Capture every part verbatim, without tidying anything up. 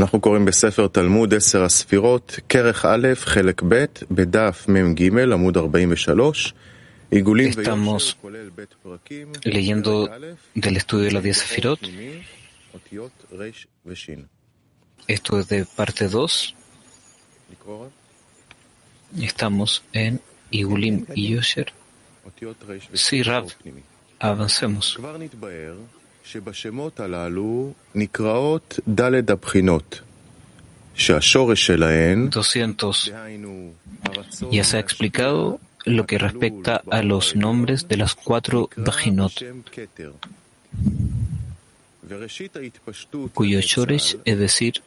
אנחנו קוראים בספר תלמוד עשר הספירות, כרך א', חלק ב', בדף מ"ג, עמוד ארבעים ושלוש. Estamos leyendo del estudio de las diez Sefirot. Esto es de parte dos. Estamos en Igulim y Yosher. Sí, Rab, avancemos. doscientos. Ya se ha explicado lo que respecta a los nombres de las cuatro Bejinot, cuyo Shoresh, es decir,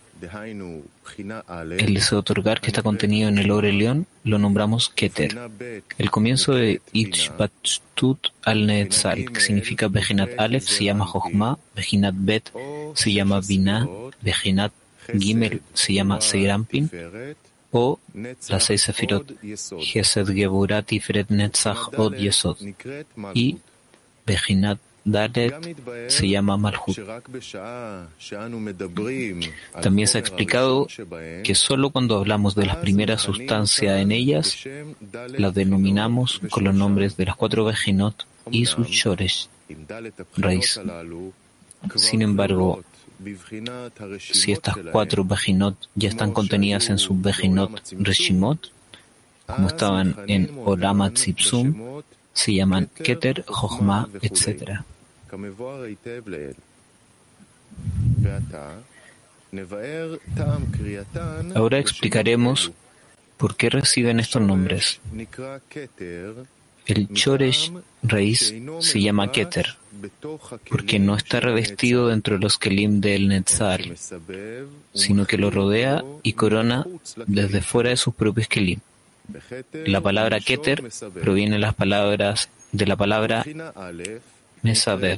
el deseo de otorgar que está contenido en el Or Elión, lo nombramos Keter. El comienzo de Itshpashtut al-Neetzal, que significa Bejinat Aleph, se llama Jochma, Bejinat Bet se llama Binah, Bejinat Gimel se llama Seirampin, o las seis Sefirot, Gesed, Geburat, Tiferet, Netzach, Od, Yesod, y Bejinat Dalet se llama Malhut. También se ha explicado que solo cuando hablamos de la primera sustancia en ellas, las denominamos con los nombres de las cuatro Bejinot y sus Shoresh, raíz. Sin embargo, si estas cuatro Bejinot ya están contenidas en sus Bejinot Reshimot, como estaban en Olam HaTzipsum, se llaman Keter, Jochma, etcétera. Ahora explicaremos por qué reciben estos nombres. El Shoresh, raíz, se llama Keter, porque no está revestido dentro de los Kelim del Netzal, sino que lo rodea y corona desde fuera de sus propios Kelim. La palabra Keter proviene de las palabras de la palabra Mesabev.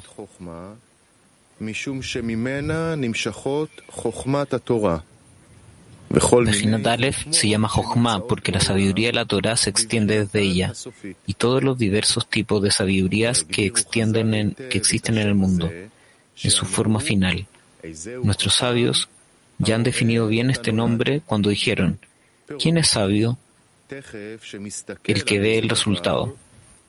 Bejinat Aleph se llama Jochma porque la sabiduría de la Torah se extiende desde ella, y todos los diversos tipos de sabidurías que, extienden en, que existen en el mundo, en su forma final. Nuestros sabios ya han definido bien este nombre cuando dijeron: ¿quién es sabio? El que ve el resultado.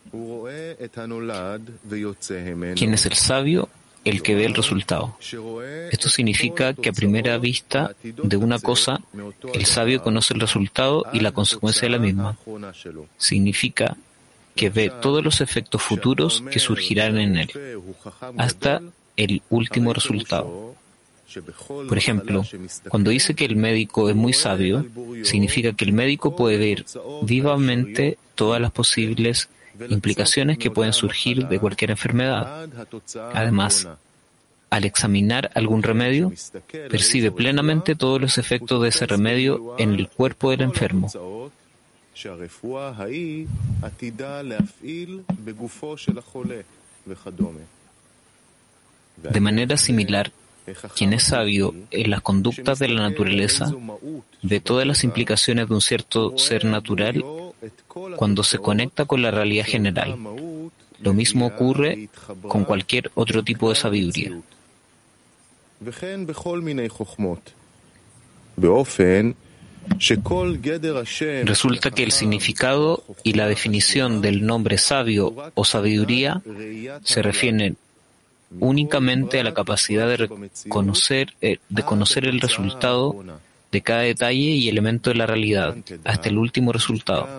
¿Quién es el sabio? El que ve el resultado. Esto significa que a primera vista de una cosa, el sabio conoce el resultado y la consecuencia de la misma. Significa que ve todos los efectos futuros que surgirán en él, hasta el último resultado. Por ejemplo, cuando dice que el médico es muy sabio, significa que el médico puede ver vivamente todas las posibles implicaciones que pueden surgir de cualquier enfermedad. Además, al examinar algún remedio, percibe plenamente todos los efectos de ese remedio en el cuerpo del enfermo. De manera similar, quien es sabio en las conductas de la naturaleza ve todas las implicaciones de un cierto ser natural cuando se conecta con la realidad general. Lo mismo ocurre con cualquier otro tipo de sabiduría. Resulta que el significado y la definición del nombre sabio o sabiduría se refieren únicamente a la capacidad de reconocer, eh, de conocer el resultado de cada detalle y elemento de la realidad, hasta el último resultado.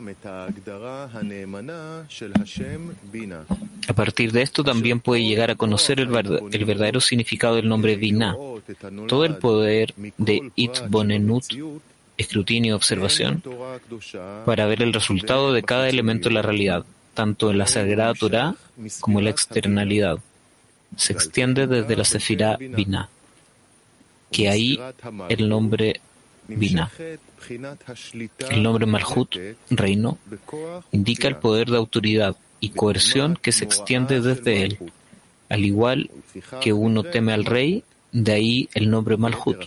A partir de esto también puede llegar a conocer el, verdad, el verdadero significado del nombre Binah. Todo el poder de Itbonenut, escrutinio y observación, para ver el resultado de cada elemento de la realidad, tanto en la Sagrada Torah como en la externalidad. Se extiende desde la Sefirá Binah, que ahí el nombre Binah. El nombre Malhut, reino, indica el poder de autoridad y coerción que se extiende desde él. Al igual que uno teme al rey, de ahí el nombre Malhut.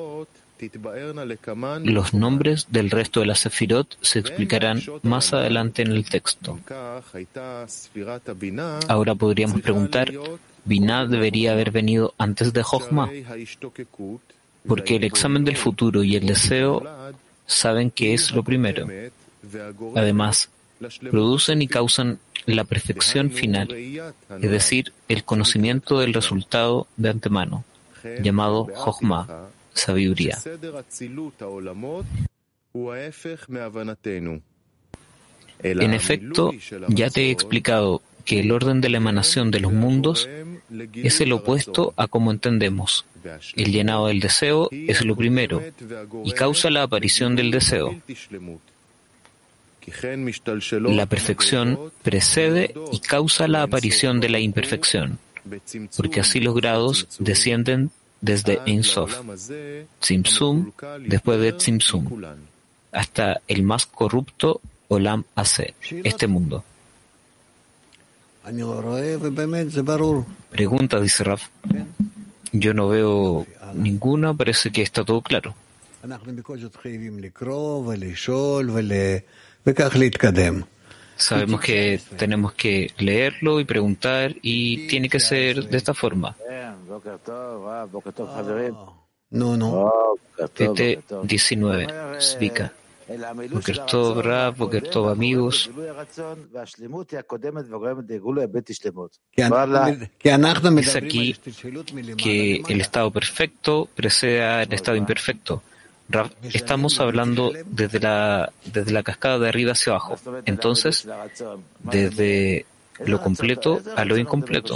Los nombres del resto de las Sefirot se explicarán más adelante en el texto. Ahora podríamos preguntar: ¿Binah debería haber venido antes de Jochma? porque el examen del futuro y el deseo saben que es lo primero. Además, producen y causan la perfección final, es decir, el conocimiento del resultado de antemano, llamado Jochma, sabiduría. En efecto, ya te he explicado que el orden de la emanación de los mundos es el opuesto a como entendemos. El llenado del deseo es lo primero y causa la aparición del deseo. La perfección precede y causa la aparición de la imperfección, porque así los grados descienden desde Ein Sof, Tzimtzum, después de Tzimtzum, hasta el más corrupto Olam Hazé, este mundo. Pregunta, dice Rav. Yo no veo ninguna, parece que está todo claro. Sabemos que tenemos que leerlo y preguntar y tiene que ser de esta forma. T diecinueve, Zvika. Boker Tov, Rav, Boker Tov, amigos. Dice aquí que el estado perfecto precede al estado imperfecto. Rav, estamos hablando desde la, desde la cascada de arriba hacia abajo. Entonces, desde lo completo a lo incompleto.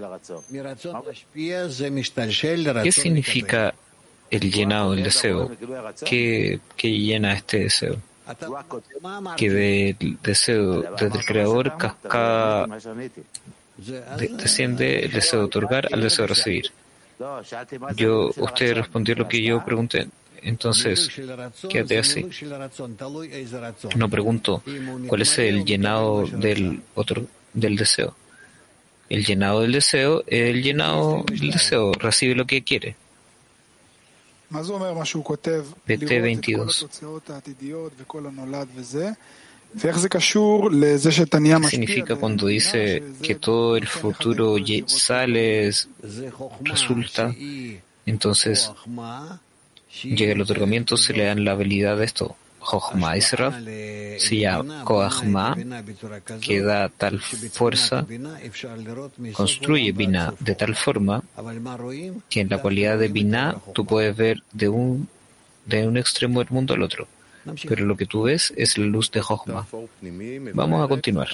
¿Qué significa el llenado del deseo? ¿Qué, qué llena este deseo? Que del deseo desde el creador cascada de, desciende el deseo de otorgar al deseo de recibir. Yo, usted respondió lo que yo pregunté. Entonces, quédate así. No pregunto cuál es el llenado del otro del deseo. El llenado del deseo es el llenado del deseo. Recibe lo que quiere. P T veintidós. ¿Qué significa cuando dice que todo el futuro sale, resulta? Entonces llega el otorgamiento, se le dan la habilidad de esto. Jochma y Rav se llama Koachma, que da tal fuerza, construye Binah de tal forma que en la cualidad de Binah tú puedes ver de un, de un extremo del mundo al otro. Pero lo que tú ves es la luz de Jochma. Vamos a continuar.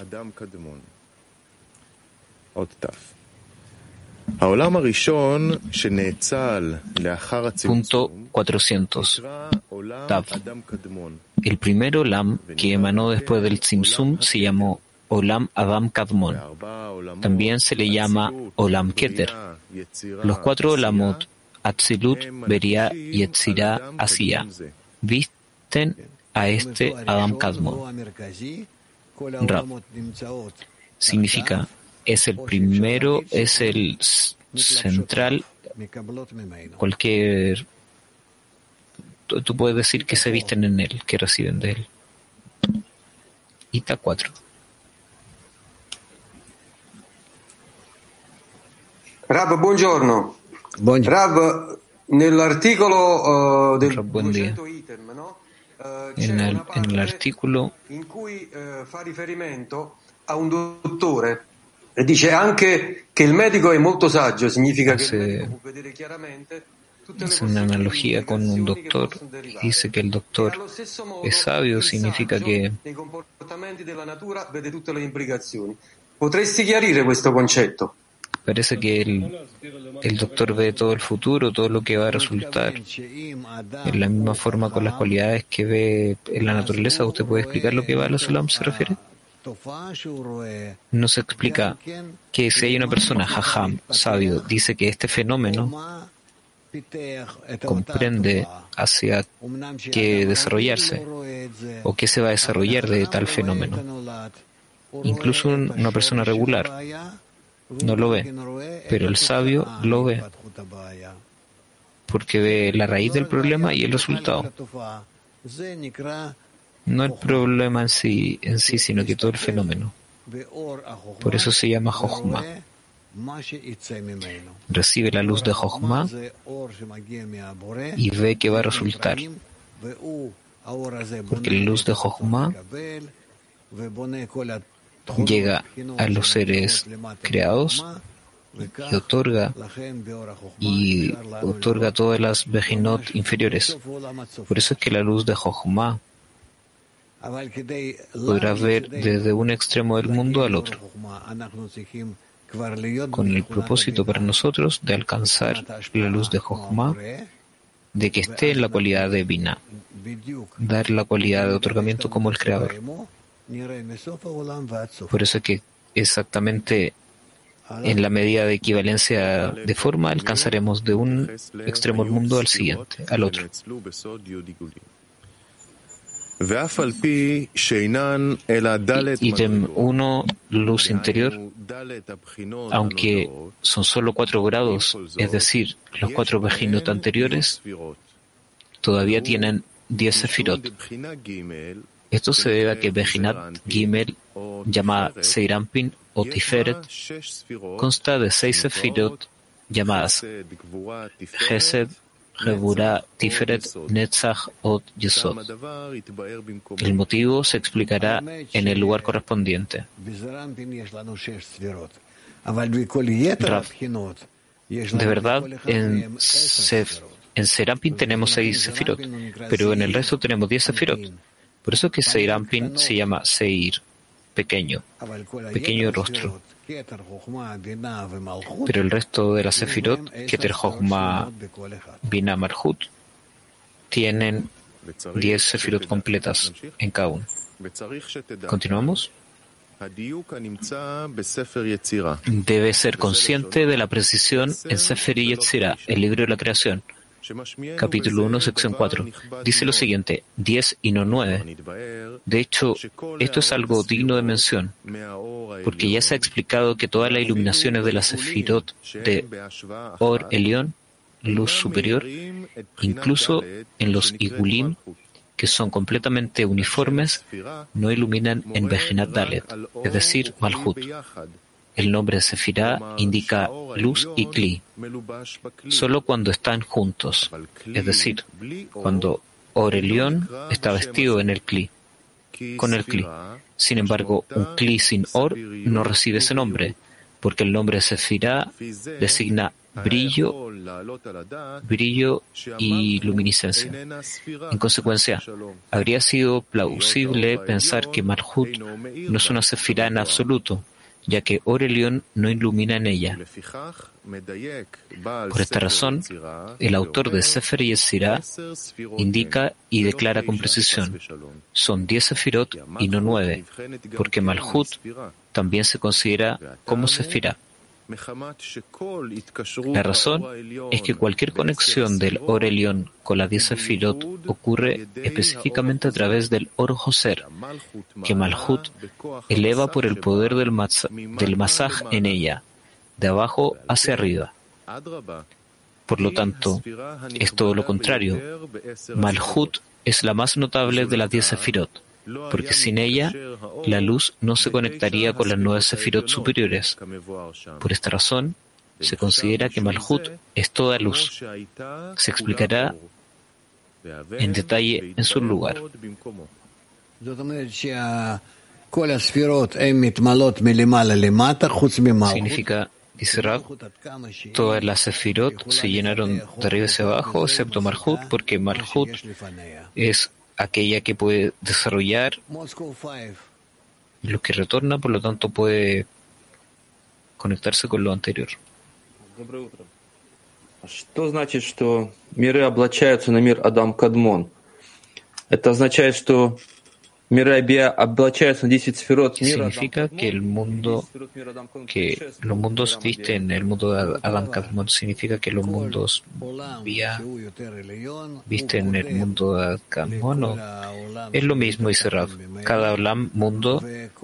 Punto cuatrocientos. Tav. El primer Olam que emanó después del Tzimtzum se llamó Olam Adam Kadmon. También se le llama Olam Keter. Los cuatro Olamot, Atzilut, Beria y Yetzirah, Asiyah, visten a este Adam Kadmon. Rab. Significa es el primero, es el central, cualquier, tú, tú puedes decir que se visten en él, que reciben de él. Ita cuatro. Rab, buongiorno. Buongiorno. Rab, nell'articolo uh, del progetto ITERM, no? Uh, en, el, en el artículo in cui uh, fa riferimento a un dottore. E dice anche che il medico è molto saggio, significa hace, che il medico può vedere chiaramente tutte le hace una analogía con un doctor y dice que el doctor es sabio, significa que nei comportamenti della natura vede tutte le implicazioni. Potresti chiarire questo concetto? Parece que el, el doctor ve todo el futuro, todo lo que va a resultar. En la misma forma con las cualidades que ve en la naturaleza. ¿Usted puede explicar lo que va a la Sulam se refiere? No se explica que si hay una persona, jajam, sabio, dice que este fenómeno comprende hacia qué desarrollarse o qué se va a desarrollar de tal fenómeno. Incluso una persona regular no lo ve, pero el sabio lo ve porque ve la raíz del problema y el resultado. No el problema en sí, en sí, sino que todo el fenómeno. Por eso se llama Jochma. recibe la luz de Jochma y ve que va a resultar, porque la luz de Jochma llega a los seres creados y otorga y otorga todas las Bejinot inferiores. Por eso es que la luz de Jochma podrá ver desde un extremo del mundo al otro, con el propósito para nosotros de alcanzar la luz de Jochma, de que esté en la cualidad de Binah, dar la cualidad de otorgamiento como el Creador. Por eso es que exactamente en la medida de equivalencia de forma alcanzaremos de un extremo del mundo al siguiente, al otro. Ítem uno, luz interior, aunque son solo cuatro grados, es decir, los cuatro Bejinot anteriores, todavía tienen diez sefirot. Esto se debe a que Bejinat Gimel, llamada Seirampin o Tiferet, consta de seis sefirot llamadas Gesed, Geburah, Tiferet, Netzach, Od, Yesod. El motivo se explicará en el lugar correspondiente. Rav, de verdad, en, Sef, en Serampin tenemos seis sefirot, pero en el resto tenemos diez sefirot. Por eso que Seirampin se llama Seir, pequeño, pequeño rostro. Pero el resto de las sefirot, Keter, Jochma, Binah, Malhut, tienen diez sefirot completas en cada uno. ¿Continuamos? Debe ser consciente de la precisión en Sefer Yetzirah, el libro de la creación. Capítulo uno, sección cuatro. Dice lo siguiente, diez y no nueve. De hecho, esto es algo digno de mención, porque ya se ha explicado que todas las iluminaciones de la Sefirot de Or Elión, luz superior, incluso en los Igulim, que son completamente uniformes, no iluminan en Bejinat Dalet, es decir, Malhut. El nombre de Sefirá indica luz y Kli, solo cuando están juntos, es decir, cuando Or Elión está vestido en el Kli, con el Kli. Sin embargo, un Kli sin Or no recibe ese nombre, porque el nombre de Sefirá designa brillo, brillo y luminiscencia. En consecuencia, habría sido plausible pensar que Malhut no es una Sefirá en absoluto, ya que Or Elión no ilumina en ella. Por esta razón, el autor de Sefer Yetzirah indica y declara con precisión, son diez sefirot y no nueve, porque Malhut también se considera como Sefirá. La razón es que cualquier conexión del Or Elión con la diez sefirot ocurre específicamente a través del Or Joser, que Malhut eleva por el poder del, mas del Masaj en ella, de abajo hacia arriba. Por lo tanto, es todo lo contrario. Malhut es la más notable de las diez sefirot, porque sin ella, la luz no se conectaría con las nueve sefirot superiores. Por esta razón, se considera que Malhut es toda luz. Se explicará en detalle en su lugar. Significa, dice Rav, todas las sefirot se llenaron de arriba hacia abajo, excepto Malhut, porque Malhut es aquella que puede desarrollar lo que retorna, por lo tanto puede conectarse con lo anterior. Что значит, что миры облачаются на мир Адам Кадмон? Это означает, что миры облачаются на десять сферот мира. Significa que el mundo, que los mundos visten el mundo de Adam Kadmon, significa que los mundos vía visten el mundo de Kadmon, ¿no? Es lo mismo, dice Rav. Cada olam, mundo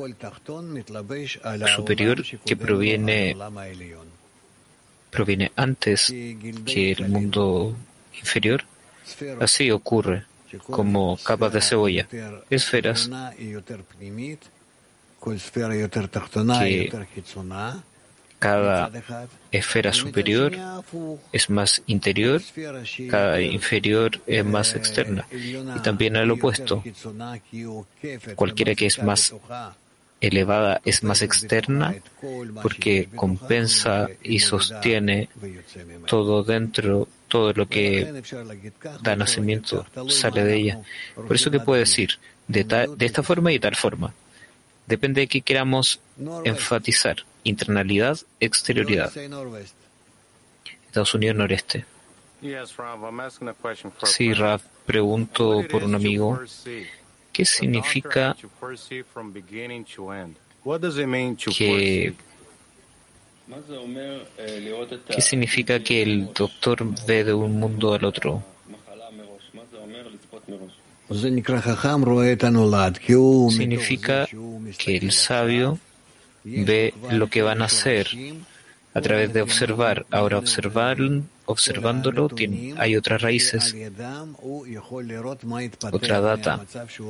superior que proviene proviene antes que el mundo inferior, así ocurre, como capas de cebolla, esferas que cada esfera superior es más interior, cada inferior es más externa. Y también al opuesto, cualquiera que es más elevada es más externa porque compensa y sostiene todo dentro, todo lo que da nacimiento sale de ella. Por eso que puede decir de, ta, de esta forma y tal forma. Depende de qué queramos enfatizar. Internalidad, exterioridad. Estados Unidos noreste. Sí, Rav, pregunto por un amigo. ¿Qué significa que ¿Qué significa que el doctor ve de un mundo al otro? Significa que el sabio ve lo que van a hacer a través de observar. Ahora, observar, observándolo, tiene, hay otras raíces, otra data,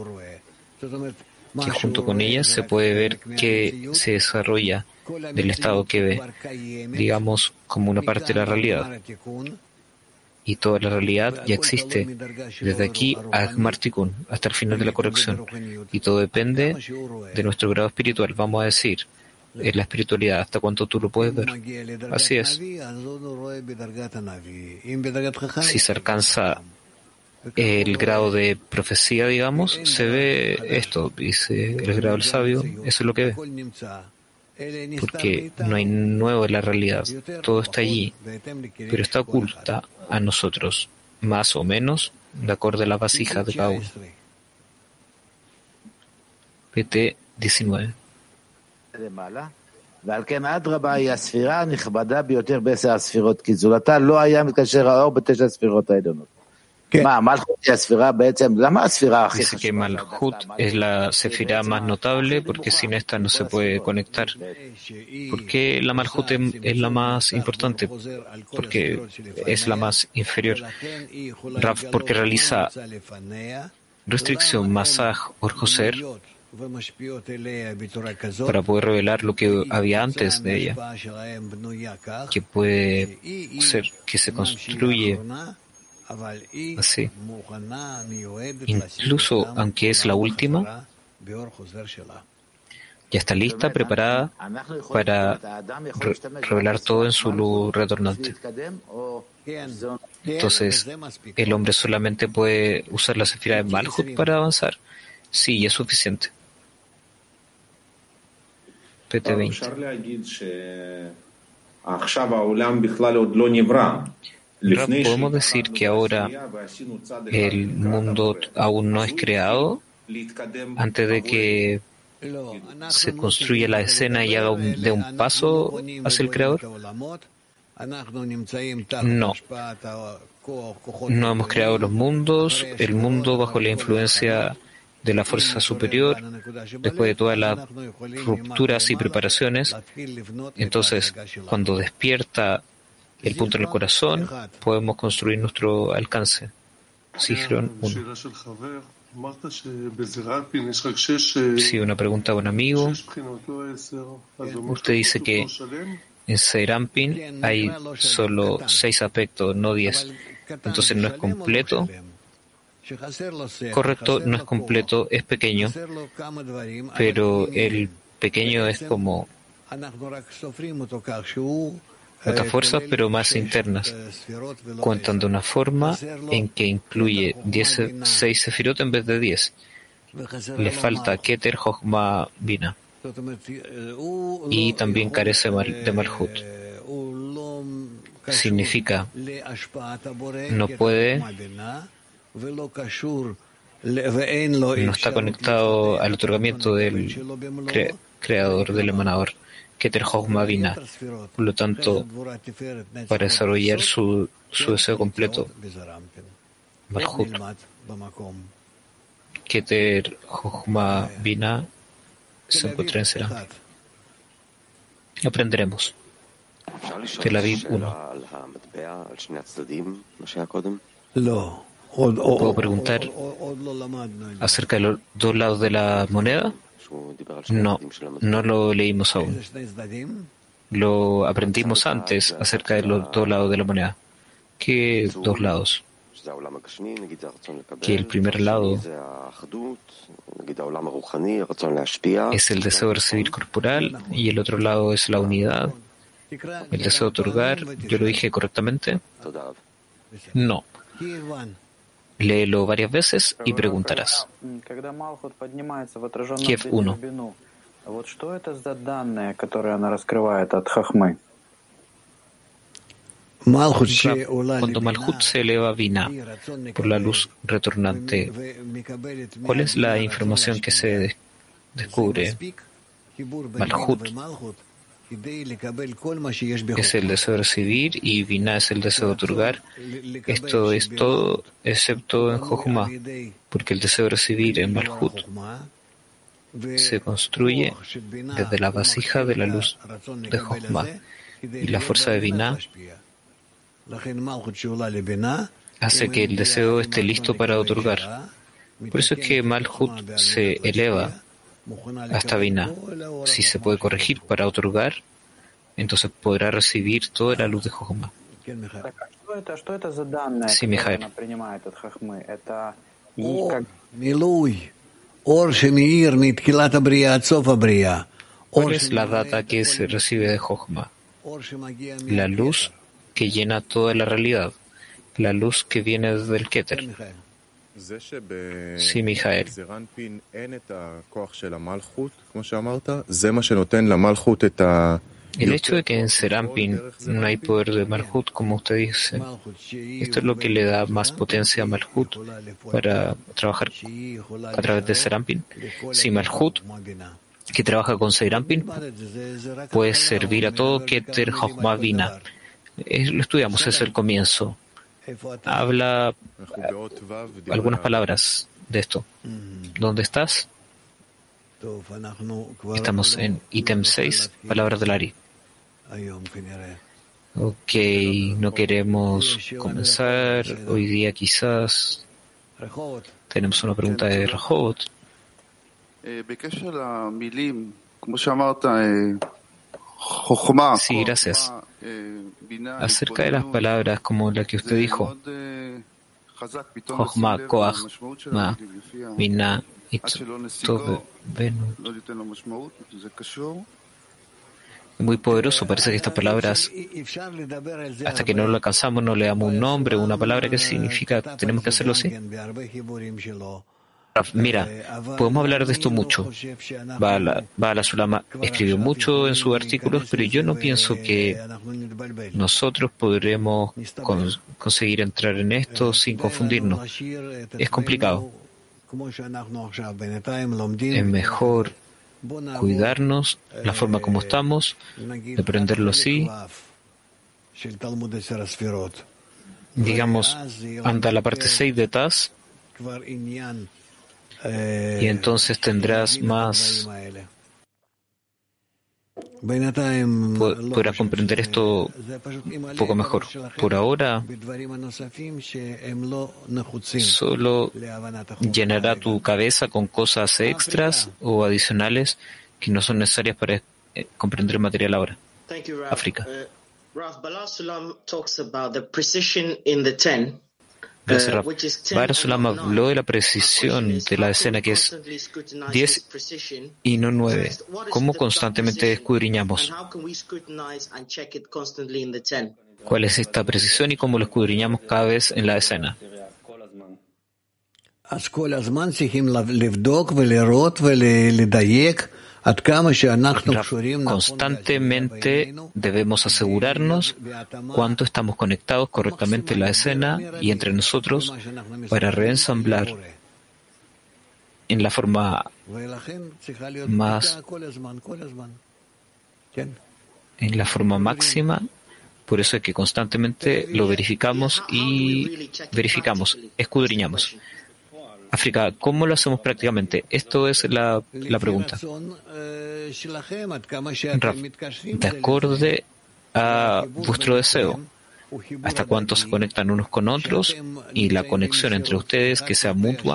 que junto con ellas se puede ver que se desarrolla del estado que ve, digamos, como una parte de la realidad. Y toda la realidad ya existe desde aquí a Gmar Tikkun, hasta el final de la corrección. Y todo depende de nuestro grado espiritual. Vamos a decir, en la espiritualidad, hasta cuánto tú lo puedes ver. Así es. Si se alcanza el grado de profecía, digamos, se ve esto, dice el grado del sabio, eso es lo que ve. Porque no hay nuevo en la realidad, todo está allí, pero está oculta a nosotros, más o menos, de acuerdo a la vasija de cada uno. P T diecinueve. ועל כן אדרבה היא הספירה הנכבדה ביותר בעשר הספירות, כי זולתה לא היה מתקשר האור בתשע הספירות העליונות. מה, מלכות היא הספירה בעצם, למה הספירה הכי חשובה? Dice que Malhut es la sefirá más notable porque sin esta no se puede conectar. ¿Por qué la Malhut es la más importante? Porque es la más inferior. Rav, porque realiza restricción, masaj, orjoser, para poder revelar lo que había antes de ella, que puede ser que se construye así. Incluso aunque es la última, ya está lista, preparada para re revelar todo en su luz retornante. Entonces, ¿el hombre solamente puede usar la sefira de Malhut para avanzar? Sí, es suficiente. P T veinte. ¿Podemos decir que ahora el mundo aún no es creado antes de que se construya la escena y haga un, de un paso hacia el Creador? No. No hemos creado los mundos, el mundo bajo la influencia de la fuerza superior, después de todas las rupturas y preparaciones. Entonces, cuando despierta el punto en el corazón, podemos construir nuestro alcance. Sigrón uno. Sí, una pregunta a un amigo. Usted dice que en Serampin hay solo seis aspectos, no diez. Entonces no es completo. Correcto, no es completo, es pequeño, pero el pequeño es como otras fuerzas, pero más internas. Cuentan de una forma en que incluye seis sefirot en vez de diez. Le falta Keter, Jochma, Bina. Y también carece de Malhut. Significa, no puede, no está conectado al otorgamiento del cre creador, del emanador, Keter Jochma Bina. Por lo tanto, para desarrollar su, su deseo completo, Malhut, Keter Jochma Bina se encuentra en Serán. Aprenderemos. Tel Aviv uno. ¿Puedo preguntar acerca de los dos lados de la moneda? No, no lo leímos aún. Lo aprendimos antes acerca de los dos lados de la moneda. ¿Qué dos lados? Que el primer lado es el deseo de recibir corporal y el otro lado es la unidad, el deseo de otorgar. ¿Yo lo dije correctamente? No. Léelo varias veces y preguntarás. Kiev uno. Cuando Malhut se eleva a Binah por la luz retornante, ¿cuál es la información que se de- descubre? Malhut es el deseo de recibir y Binah es el deseo de otorgar. Esto es todo excepto en Jochma, porque el deseo de recibir en Malhut se construye desde la vasija de la luz de Jochma y la fuerza de Binah hace que el deseo esté listo para otorgar. Por eso es que Malhut se eleva hasta Binah. Si se puede corregir para otorgar, entonces podrá recibir toda la luz de Jochma. Sí, Mijael. ¿Cuál es la data que se recibe de Jochma? La luz que llena toda la realidad, la luz que viene desde el Keter. Sí, Mijael. El hecho de que en Serampin no hay poder de Malhut, como usted dice, esto es lo que le da más potencia a Malhut para trabajar a través de Serampin. Si Malhut, que trabaja con Serampin, puede servir a todo Keter, Jochma, Binah. Lo estudiamos, es el comienzo. Habla algunas palabras de esto. ¿Dónde estás? Estamos en ítem seis, palabras del Ari. Ok, no queremos comenzar. Hoy día quizás tenemos una pregunta de Rehovot. Sí, gracias. Acerca de las palabras como la que usted dijo, Jochma, Koach, Ma, Binah, Tov, Benut. Muy poderoso, parece que estas palabras, hasta que no lo alcanzamos, no le damos un nombre, una palabra que significa, tenemos que hacerlo así. Mira, podemos hablar de esto mucho. Bala, Bala Sulama escribió mucho en sus artículos, pero yo no pienso que nosotros podremos con, conseguir entrar en esto sin confundirnos. Es complicado. Es mejor cuidarnos, la forma como estamos, de aprenderlo así. Digamos, anda la parte seis de Taz, y entonces tendrás más, podrás comprender esto un poco mejor. Por ahora, solo llenará tu cabeza con cosas extras o adicionales que no son necesarias para comprender el material ahora. África. Gracias, Raf. Bala Sulam habló de la precisión de la decena, que es diez y no nueve. ¿Cómo constantemente escudriñamos? ¿Cuál es esta precisión y cómo lo escudriñamos cada vez en la decena? Constantemente debemos asegurarnos cuánto estamos conectados correctamente en la escena y entre nosotros para reensamblar en la forma más, en la forma máxima. Por eso es que constantemente lo verificamos y verificamos, escudriñamos. África, ¿cómo lo hacemos prácticamente? Esto es la, la pregunta. Raf, de acorde a vuestro deseo, hasta cuánto se conectan unos con otros y la conexión entre ustedes que sea mutua,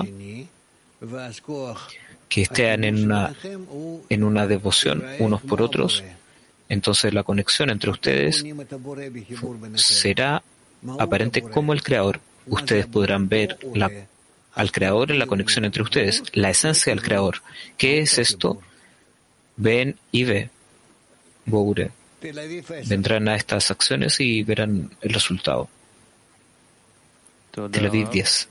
que estén en una, en una devoción unos por otros, Entonces la conexión entre ustedes será aparente como el Creador. Ustedes podrán ver la, al Creador en la conexión entre ustedes, la esencia del Creador. ¿Qué es esto? Ven y ve. Boure. Vendrán a estas acciones y verán el resultado. Tel Aviv diez.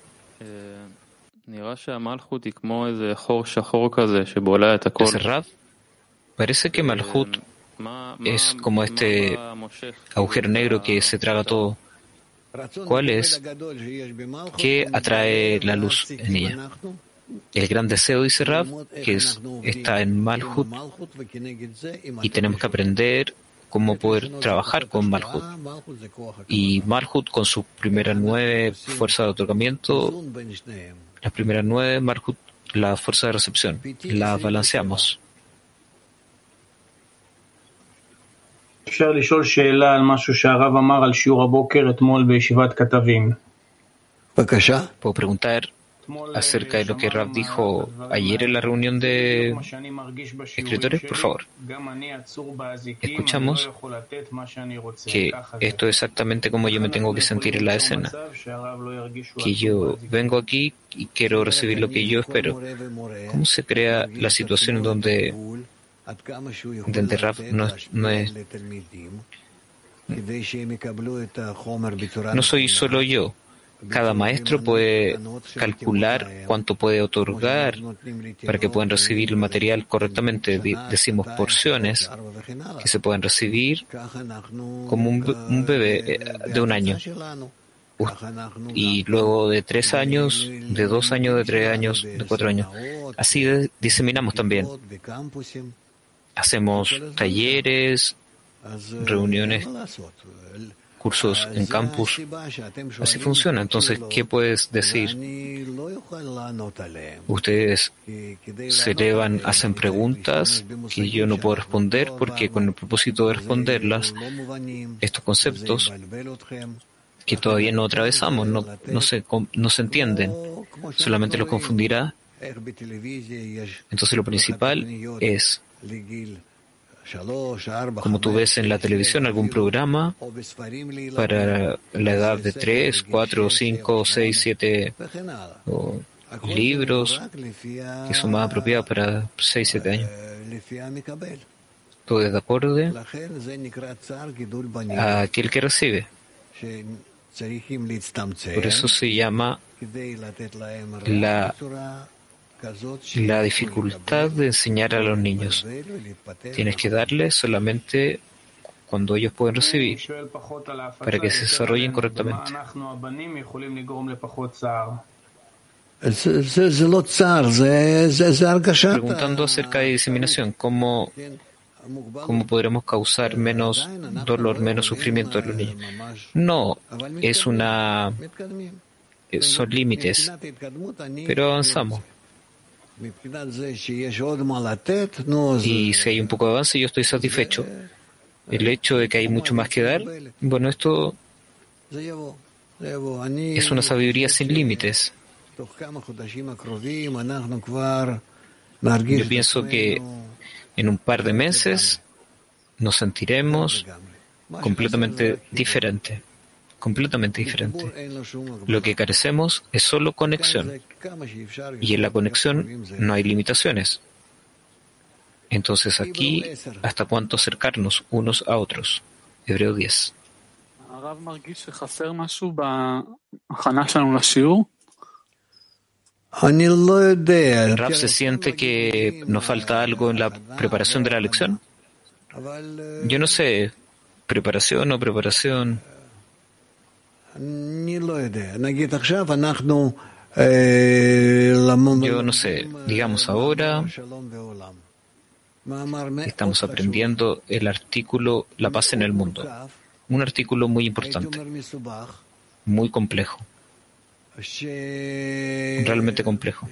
Ese Rav, parece que Malhut es como este agujero negro que se traga todo. ¿Cuál es? ¿Qué atrae la luz en ella? El gran deseo, dice Rav, que es, está en Malhut, y tenemos que aprender cómo poder trabajar con Malhut. Y Malhut, con sus primeras nueve fuerzas de otorgamiento, las primeras nueve, Malhut, la fuerza de recepción, la balanceamos. אפשר לשאול שאלה על משהו שהרב אמר על שיעור הבוקר אתמול בישיבת כתבים. בבקשה. Puedo preguntar acerca de lo que Rav dijo ayer en la reunión de escritores, por favor. Escuchamos que esto es exactamente como yo me tengo que sentir en la escena, que yo vengo aquí y quiero recibir lo que yo espero. ¿Cómo se crea la situación donde donde Rav no, no es no soy solo yo? Cada maestro puede calcular cuánto puede otorgar para que puedan recibir el material correctamente. Decimos porciones que se pueden recibir como un, un bebé de un año. Y luego de tres años, de dos años, de tres años, de cuatro años. Así de, diseminamos también. Hacemos talleres, reuniones, cursos en campus. Así funciona. Entonces, ¿qué puedes decir? Ustedes se elevan, hacen preguntas que yo no puedo responder porque con el propósito de responderlas, estos conceptos que todavía no atravesamos, no, no, se, no se entienden, solamente los confundirá. Entonces, lo principal es, como tú ves en la televisión, algún programa para la edad de tres, cuatro, cinco, seis, siete, o libros que son más apropiados para seis, siete años. Todo es de acuerdo a aquel que recibe. Por eso se llama la La dificultad de enseñar a los niños. Tienes que darles solamente cuando ellos pueden recibir, para que se desarrollen correctamente. Preguntando acerca de diseminación, ¿cómo, cómo podremos causar menos dolor, menos sufrimiento a los niños? No, es una, son límites, pero avanzamos. Y si hay un poco de avance, yo estoy satisfecho. El hecho de que hay mucho más que dar, bueno, esto es una sabiduría sin límites. Yo pienso que en un par de meses nos sentiremos completamente diferente. completamente diferente. Lo que carecemos es solo conexión. Y en la conexión no hay limitaciones. Entonces aquí, ¿hasta cuánto acercarnos unos a otros? Hebreo diez. ¿Rav se siente que nos falta algo en la preparación de la lección? Yo no sé, preparación o preparación. Yo no sé, digamos ahora estamos aprendiendo el artículo La paz en el mundo, un artículo muy importante, muy complejo, realmente complejo.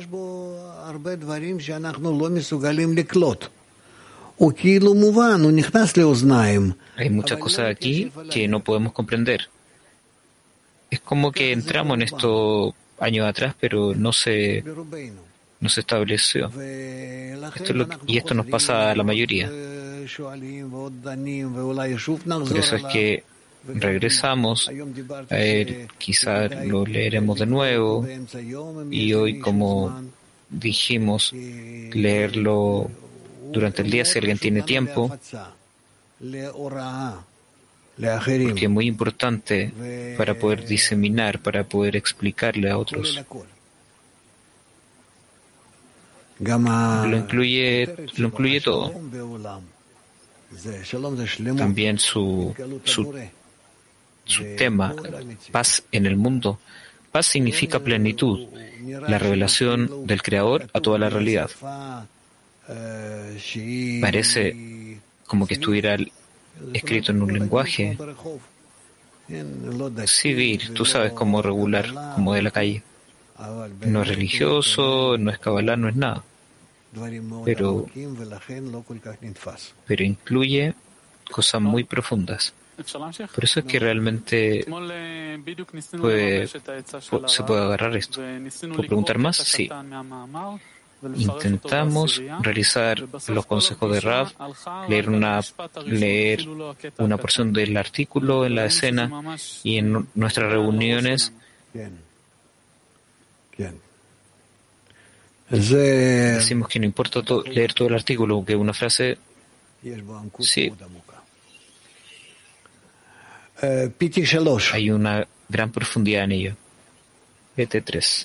Hay muchas cosas aquí que no podemos comprender. Es como que entramos en esto años atrás, pero no se, no se estableció. Esto es lo que, y esto nos pasa a la mayoría. Por eso es que regresamos a él, quizá lo leeremos de nuevo, y hoy, como dijimos, leerlo durante el día si alguien tiene tiempo, porque es muy importante para poder diseminar, para poder explicarle a otros. Lo incluye, lo incluye todo. También su, su, su tema, paz en el mundo. Paz significa plenitud, la revelación del Creador a toda la realidad. Parece como que estuviera escrito en un lenguaje civil, tú sabes, como regular, como de la calle. No es religioso, no es cabalá, no es nada. Pero, pero incluye cosas muy profundas. Por eso es que realmente puede, se puede agarrar esto. ¿Puedo preguntar más? Sí. Intentamos realizar los consejos de Rav, leer una, leer una porción del artículo en la escena y en nuestras reuniones decimos que no importa to- leer todo el artículo, que una frase, sí, hay una gran profundidad en ello. P T tres.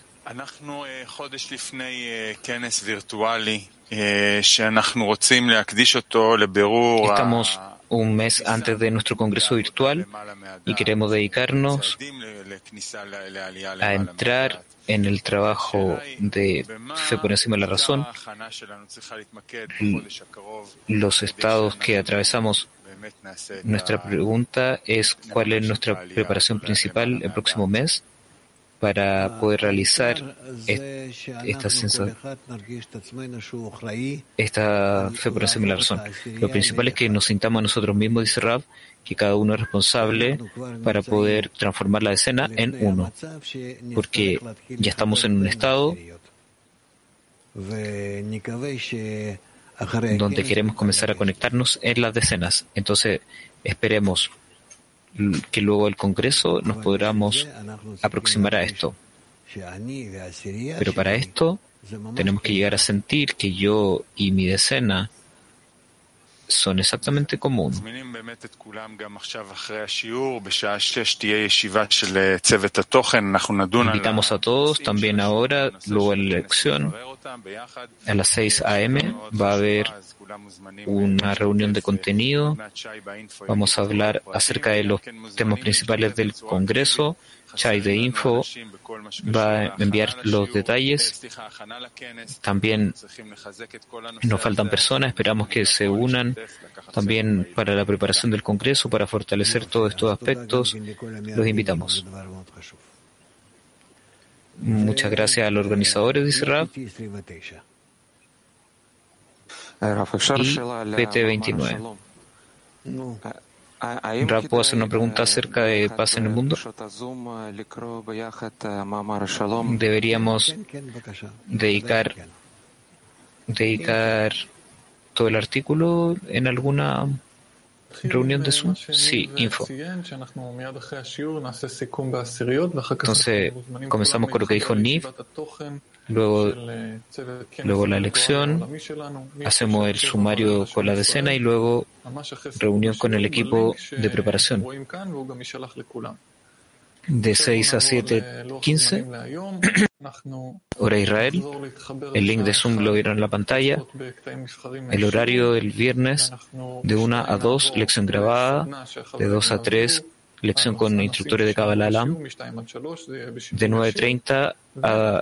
Estamos un mes antes de nuestro congreso virtual y queremos dedicarnos a entrar en el trabajo de fe por encima de la razón, los estados que atravesamos. Nuestra pregunta es cuál es nuestra preparación principal el próximo mes para poder realizar esta sensación, esta fe por encima de la razón. Lo principal es que nos sintamos a nosotros mismos, dice Rav, que cada uno es responsable para poder transformar la escena en uno, porque ya estamos en un estado donde queremos comenzar a conectarnos en las decenas. Entonces, esperemos que luego del Congreso nos podamos aproximar a esto. Pero para esto tenemos que llegar a sentir que yo y mi decena son exactamente como uno. Invitamos a todos también ahora, luego de la lección, a las seis a eme va a haber una reunión de contenido. Vamos a hablar acerca de los temas principales del Congreso. Chai de Info va a enviar los detalles. También nos faltan personas, esperamos que se unan también para la preparación del Congreso, para fortalecer todos estos aspectos. Los invitamos. Muchas gracias a los organizadores, dice Rav. Y P T veintinueve. Rav, ¿puedo hacer una pregunta acerca de paz en el mundo? ¿Deberíamos dedicar, dedicar todo el artículo en alguna reunión de Zoom? Sí, info. Entonces, comenzamos con lo que dijo Niv. Luego, luego la lección, hacemos el sumario con la decena y luego reunión con el equipo de preparación. De seis a siete quince, hora Israel. El link de Zoom lo vieron en la pantalla. El horario del viernes de una a dos, lección grabada. De dos a tres, lección con instructores de Kabbalah Alam. De nueve treinta a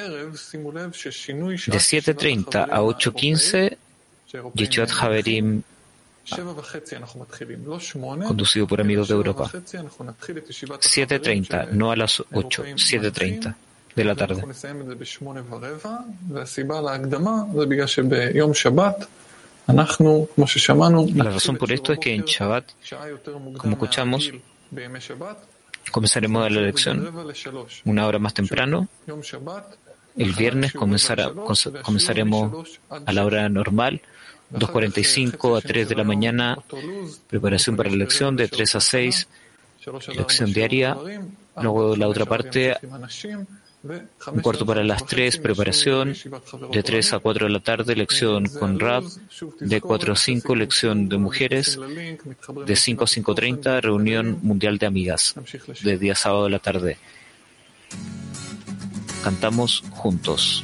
de siete treinta a ocho quince, Yeshivat Haverim, conducido por amigos de Europa. siete treinta, no a las ocho, siete treinta de la tarde. La razón por esto es que en Shabbat, como escuchamos, comenzaremos la lección una hora más temprano. El viernes comenzará, comenzaremos a la hora normal dos cuarenta y cinco a tres de la mañana, preparación para la lección, de tres a seis, lección diaria. Luego la otra parte, un cuarto para las tres, preparación, de tres a cuatro de la tarde, lección con Rab, de cuatro a cinco, lección de mujeres, de cinco a cinco treinta, reunión mundial de amigas, de día sábado de la tarde. Cantamos juntos.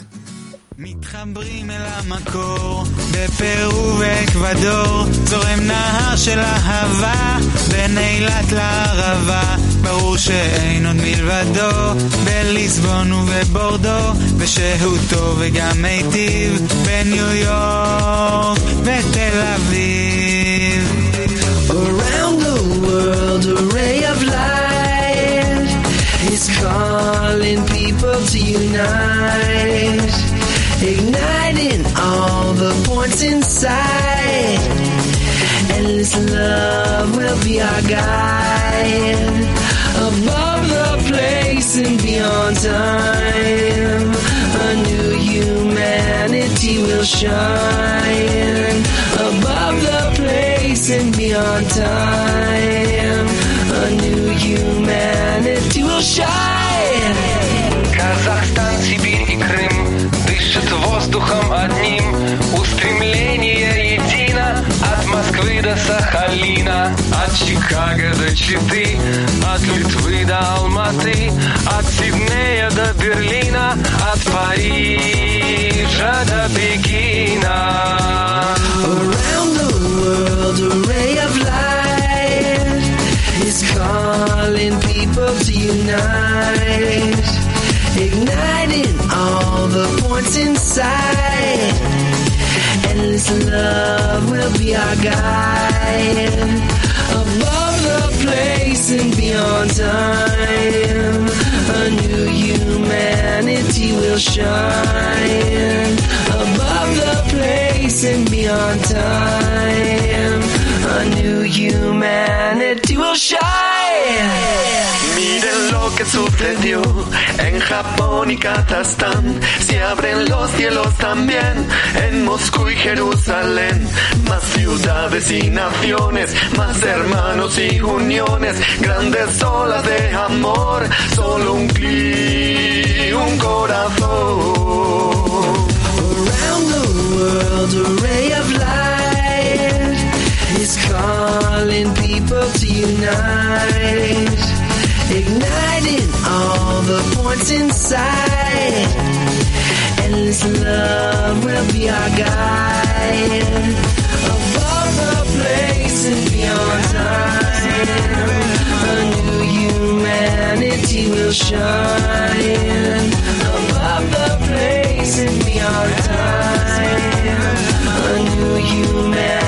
מתחברים אל המקור, בפרו ואקוודור, זורם נהר של אהבה, בין אילת לערבה, ברור שאין עוד מלבדו, בליסבון ובבורדו, ושהותו וגם מיטיב, בניו יורק ותל אביב. Around the world a ray of light is calling people to unite, igniting all the points inside. Endless love will be our guide, above the place and beyond time. A new humanity will shine, above the place and beyond time. A new humanity will shine. Казахстан, Сибирь и Крым дышат воздухом одним, устремление едино от Москвы до Сахалина, от Чикаго до Читы, от Литвы до Алматы, от Сиднея до Берлина, от Парижа до Пекина. Around the world a ray of light is calling people to unite, igniting all the points inside. Endless love will be our guide, above the place and beyond time. A new humanity will shine, above the place and beyond time. A new humanity will shine. Miren lo que sucedió en Japón y Kazajstán. Se abren los cielos también en Moscú y Jerusalén. Más ciudades y naciones, más hermanos y uniones, grandes olas de amor, solo un clic, un corazón. Around the world a ray of light is calling people to unite, igniting all the points inside. Endless love will be our guide, above the place and beyond time. A new humanity will shine, above the place and beyond time. A new humanity